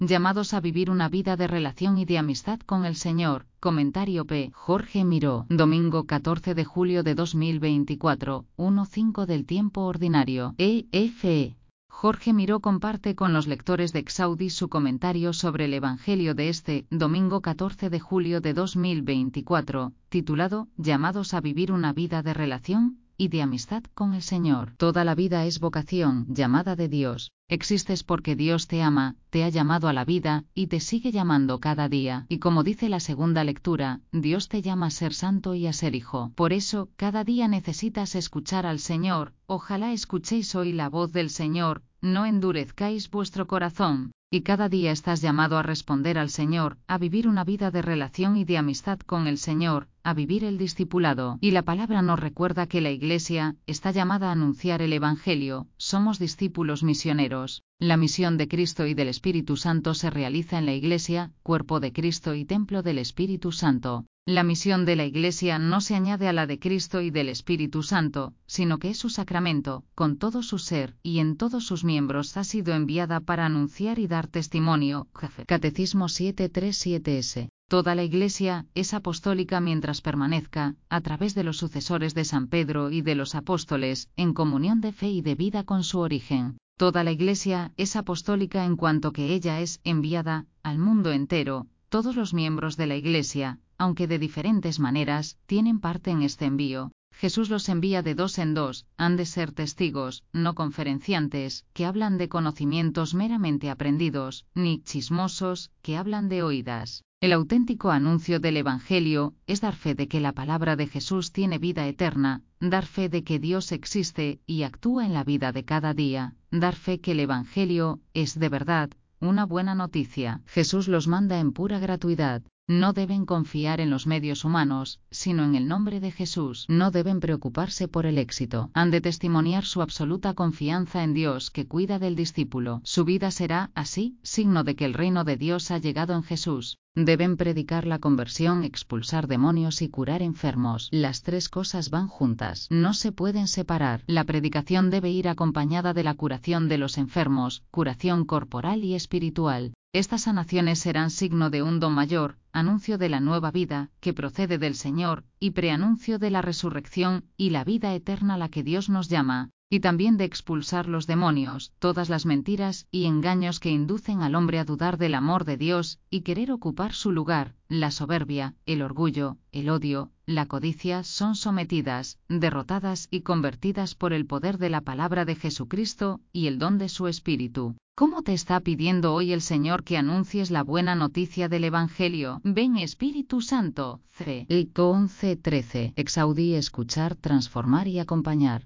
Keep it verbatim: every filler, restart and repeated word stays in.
llamados a vivir una vida de relación y de amistad con el Señor. Comentario P. Jorge Miró. Domingo catorce de julio de dos mil veinticuatro, uno cinco del tiempo ordinario. E F E. Jorge Miró comparte con los lectores de Exaudi su comentario sobre el Evangelio de este domingo catorce de julio de dos mil veinticuatro, titulado Llamados a vivir una vida de relación y de amistad con el Señor. Toda la vida es vocación, llamada de Dios. Existes porque Dios te ama, te ha llamado a la vida, y te sigue llamando cada día. Y como dice la segunda lectura, Dios te llama a ser santo y a ser hijo. Por eso, cada día necesitas escuchar al Señor. Ojalá escuchéis hoy la voz del Señor, no endurezcáis vuestro corazón. Y cada día estás llamado a responder al Señor, a vivir una vida de relación y de amistad con el Señor, a vivir el discipulado. Y la palabra nos recuerda que la Iglesia está llamada a anunciar el Evangelio, somos discípulos misioneros. La misión de Cristo y del Espíritu Santo se realiza en la Iglesia, cuerpo de Cristo y templo del Espíritu Santo. La misión de la Iglesia no se añade a la de Cristo y del Espíritu Santo, sino que es su sacramento, con todo su ser y en todos sus miembros ha sido enviada para anunciar y dar testimonio. Catecismo siete tres siete S. Toda la Iglesia es apostólica mientras permanezca, a través de los sucesores de San Pedro y de los apóstoles, en comunión de fe y de vida con su origen. Toda la Iglesia es apostólica en cuanto que ella es enviada al mundo entero. Todos los miembros de la Iglesia, aunque de diferentes maneras, tienen parte en este envío. Jesús los envía de dos en dos, han de ser testigos, no conferenciantes, que hablan de conocimientos meramente aprendidos, ni chismosos, que hablan de oídas. El auténtico anuncio del Evangelio es dar fe de que la palabra de Jesús tiene vida eterna, dar fe de que Dios existe y actúa en la vida de cada día, dar fe que el Evangelio es de verdad una buena noticia. Jesús los manda en pura gratuidad. No deben confiar en los medios humanos, sino en el nombre de Jesús. No deben preocuparse por el éxito. Han de testimoniar su absoluta confianza en Dios que cuida del discípulo. Su vida será, así, signo de que el reino de Dios ha llegado en Jesús. Deben predicar la conversión, expulsar demonios y curar enfermos. Las tres cosas van juntas. No se pueden separar. La predicación debe ir acompañada de la curación de los enfermos, curación corporal y espiritual. Estas sanaciones serán signo de un don mayor, anuncio de la nueva vida, que procede del Señor, y preanuncio de la resurrección y la vida eterna a la que Dios nos llama, y también de expulsar los demonios, todas las mentiras y engaños que inducen al hombre a dudar del amor de Dios y querer ocupar su lugar. La soberbia, el orgullo, el odio, la codicia son sometidas, derrotadas y convertidas por el poder de la palabra de Jesucristo y el don de su Espíritu. ¿Cómo te está pidiendo hoy el Señor que anuncies la buena noticia del Evangelio? Ven Espíritu Santo. C. once trece. Exaudi, escuchar, transformar y acompañar.